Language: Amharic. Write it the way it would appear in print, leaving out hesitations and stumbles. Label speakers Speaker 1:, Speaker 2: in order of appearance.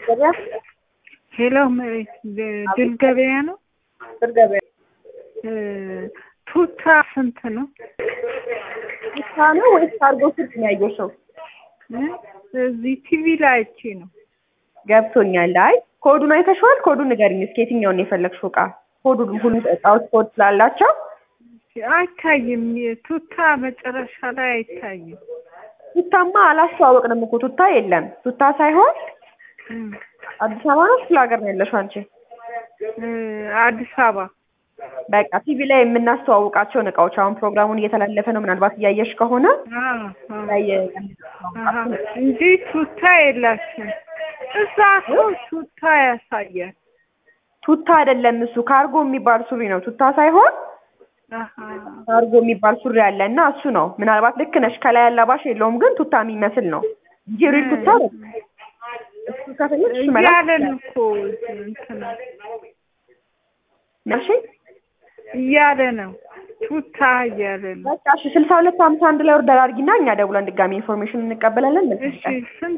Speaker 1: ሄሎ ድል ገበያ ነው?
Speaker 2: ድል ገበያ
Speaker 1: ቱታ ስንት ነው?
Speaker 2: ቱታ ነው ወይስ ካርጎ ስንት ነው ያየሽው?
Speaker 1: እዚህ ቲቪ ላይ አይቼ ነው።
Speaker 2: ገብቶኛል። አይ ኮዱን አይተሽዋል? ኮዱን ንገሪኝ እስኪ የትኛውን ነው የፈለግሽው እቃ? ኮዱን ሁሉ እቃዎች ኮድ ስላላቸው
Speaker 1: አይታይም። ቱታ መጨረሻ ላይ አይታይም።
Speaker 2: ቱታማ አላስተዋወቅንም እኮ ቱታ የለም። ቱታ ሳይሆን አዲስ አበባ ነው ክፍለ ሀገር ነው ያለሽው አንቺ?
Speaker 1: አዲስ አበባ።
Speaker 2: በቃ ቲቪ ላይ የምናስተዋውቃቸውን እቃዎች አሁን ፕሮግራሙን እየተላለፈ ነው ምናልባት እያየሽ ከሆነ
Speaker 1: እንጂ ቱታ የላችም። እዛ እኮ ቱታ ያሳያል።
Speaker 2: ቱታ አይደለም እሱ ካርጎ የሚባል ሱሪ ነው። ቱታ ሳይሆን ካርጎ የሚባል ሱሪ አለ እና እሱ ነው። ምናልባት ልክ ነሽ ከላይ አላባሽ የለውም ግን ቱታ የሚመስል ነው እንጂ ሪል ቱታ ነው። እሱ ከፈለግሽ
Speaker 1: እያለን እኮ እንትን
Speaker 2: ነሽ
Speaker 1: እያለ ነው ቱታ እያለ ነው።
Speaker 2: በቃ እሺ 6251 ላይ ኦርደር አድርጊና እኛ ደውለን ድጋሚ ኢንፎርሜሽን እንቀበላለን።
Speaker 1: እሺ